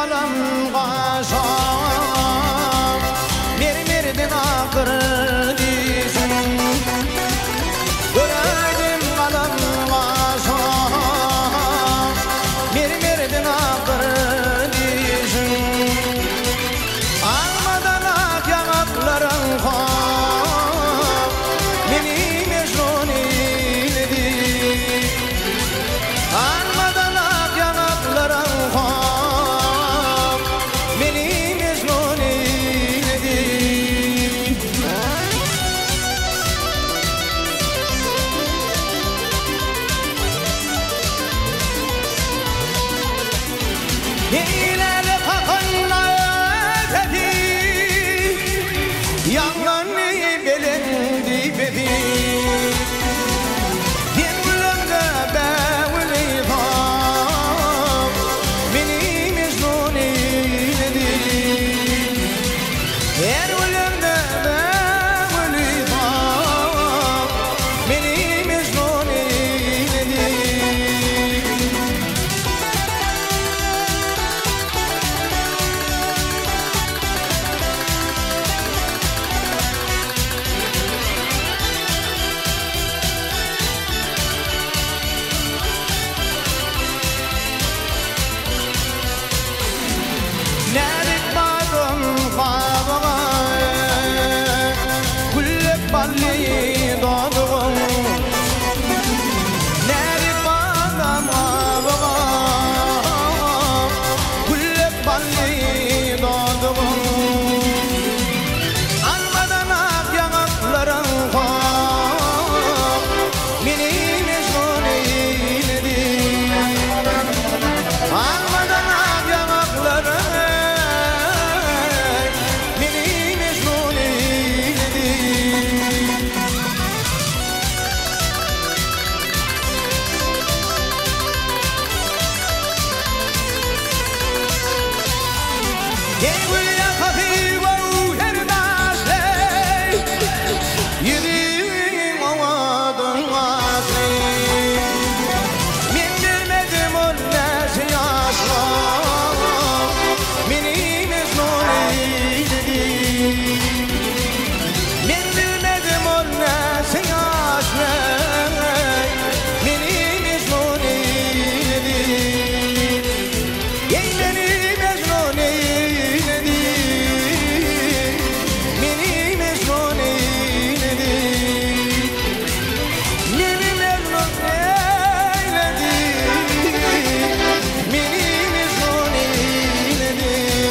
galam gaşam mermerden akır dizim göredim galam gaşam mermerden akır dizim almadan ak yanakların kap meni mecnun eyledi almadan ak yanakların kap meni mecnun eyledi Neyleli kakınla ötedi Yanlarını belendi bedi Dinlerinde bevli tam Beni mecnun eyledi Ervlerinde bevli tam Beni mecnun eyledi Nerik badım kabağa Güllep balli doğduğum Nerik badım kabağa Güllep balli doğduğum Almadan ak yanakların kap Beni mecnun eyledi Almadan ak yanakların Beni mecnun eyledi Gel ya kafi var herdaşley Yürüyün ovadın asli Men bilmedim o nesi yaşlar Beni mecnun eyledi Men bilmedim o nesi yaşlar Beni mecnun eyledi Ey beni mecnun eyledi Beni mecnun eyledi Beni mecnun eyledi Beni mecnun eyledi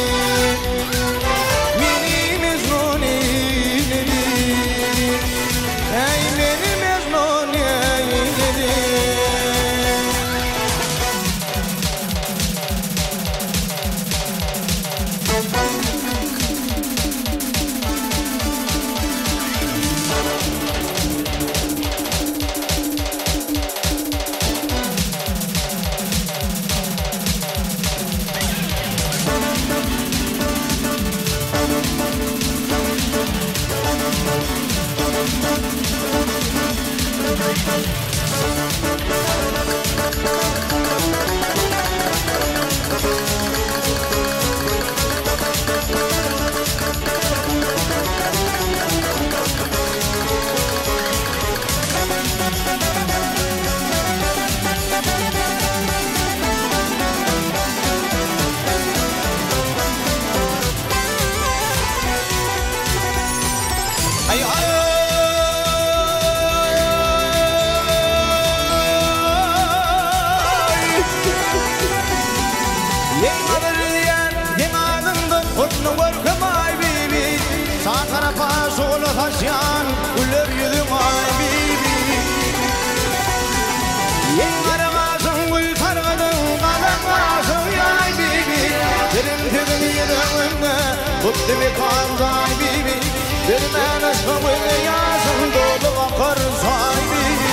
Beni mecnun eyledi Ey beni mecnun eyledi Ay ay Yemadırıyan yemadında kutlu varkım ay bibi Sağ tarafa solu taşyan güller yüzüm ay bibi Yemadırmasın gül targadın kalanmasın ay bibi Senin tübün yedağında kutlu bir kanza ay bibi Bir ben aşkım yazın dolu akar say bibi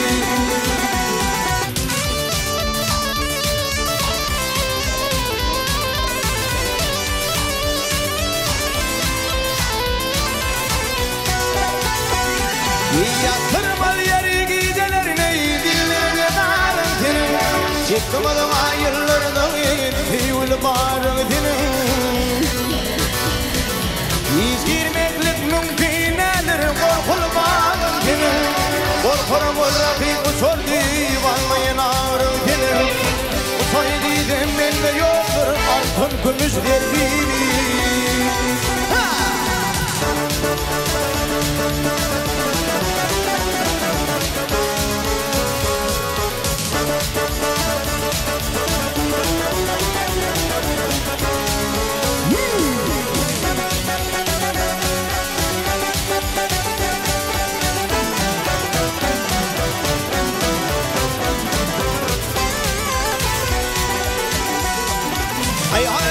Yatırmal yeri gidelerine dillerine darın terim Çıkmadım ayırlardan yedi gül barın dinin Yüz girmeklik mümkünedir korkul barın dinin Korkurum ol Rabbim uçur divanlayın ağrın dinin Uçay dedim bende yoktur altın gümüşler gibi Hey,